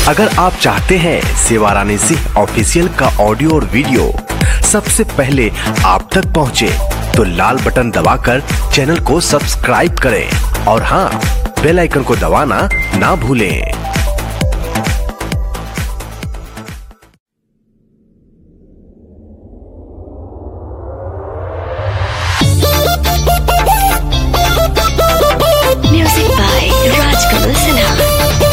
अगर आप चाहते हैं शिवारानी सिंह ऑफिशियल का ऑडियो और वीडियो सबसे पहले आप तक पहुंचे, तो लाल बटन दबाकर चैनल को सब्सक्राइब करें और हाँ, बेल आइकन को दबाना ना भूलें। Music by Rajkamal Sinha.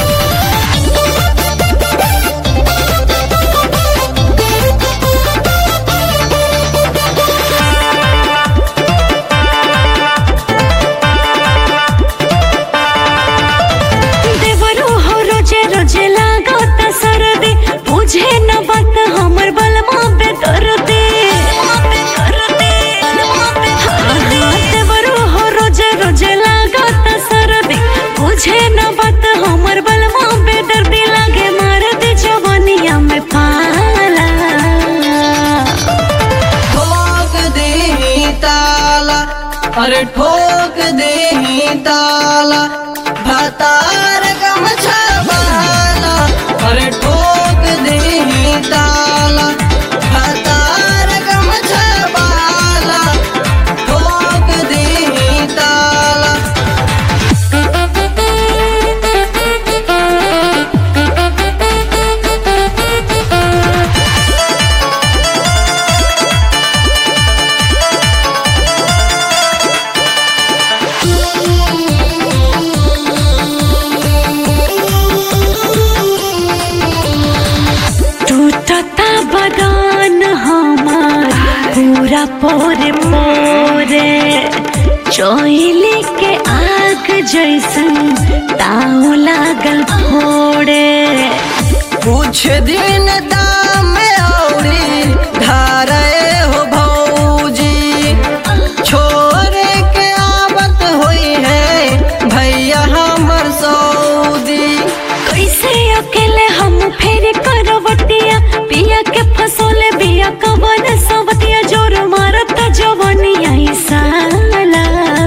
अरे ठोक दे ताला भतार गमछा वाला, अरे ठोक दे ताला भतार गमछा वाला, ठोक दे ताला। पूरा पोरे पोरे चोइले के आग जैसन ताऊ लागल फोड़े। कुछ दिन दाम औरी धारे हो भौजी, छोरे के आवत हुई है भैया हमर सऊदी। कैसे अकेले हम फेर करवटिया, पिया के फसोले बिया कवन सवतिया, जोर मारत जवनिया ई साला।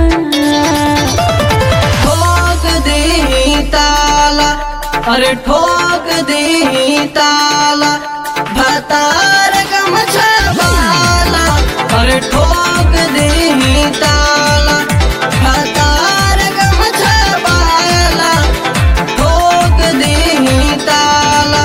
ठोक दे ताला, अरे ठोक दे ताला भतार गमछा वाला, अरे ठोक दे ताला भतार गमछा वाला, ठोक दे ताला।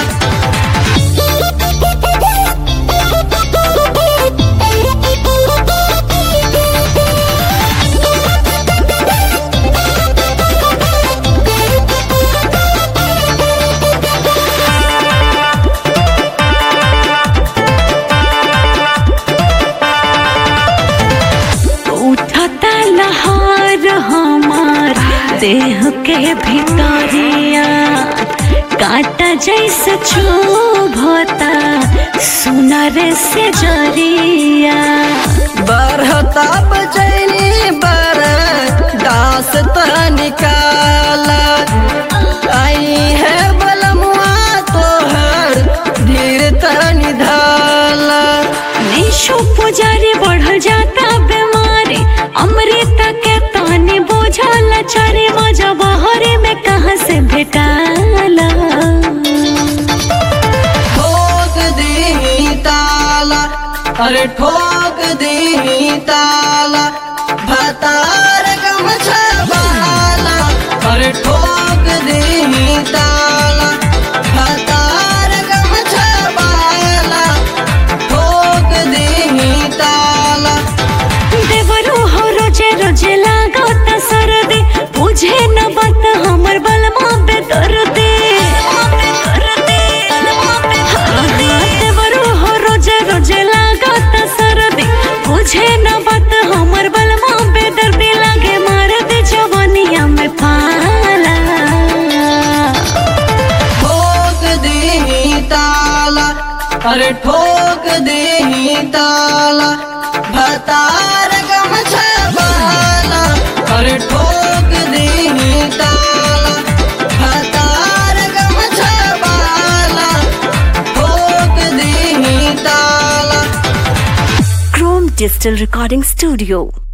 देह के भीतरिया काटा जैसे चुभता सुनर से जरिया। बरहता बचैनी बर दास निकाला, आई है बलमुआ तोहर धीर तनी धाला। निशु पुजारी बढ़ जाता बीमारी, अमृता के तानी बोझल चारे मजा बहरे में कहाँ से भेटाला। ठोक दे ताला, अरे ठोक दे ताला भतार गमछा वाला, अरे ठोक दे ताला भतार गमछा वाला, ठोक दे ताला। देवरू हो रोजे रोजे लागत सरदे, बुझे न बात हमर बलमा बेदर्दे। देवरू हो रोजे रोजे लागत सरदे, बुझे न बात हमर बलमा बेदर्दे, लागे मार दे जवानिया में पाला। ठोक दे ताला, अरे ठोक दे ताला भतार गमछा वाला, अरे ठोक दे ताला भतार गमछा वाला, ठोक दे ताला। Chrome Digital Recording Studio।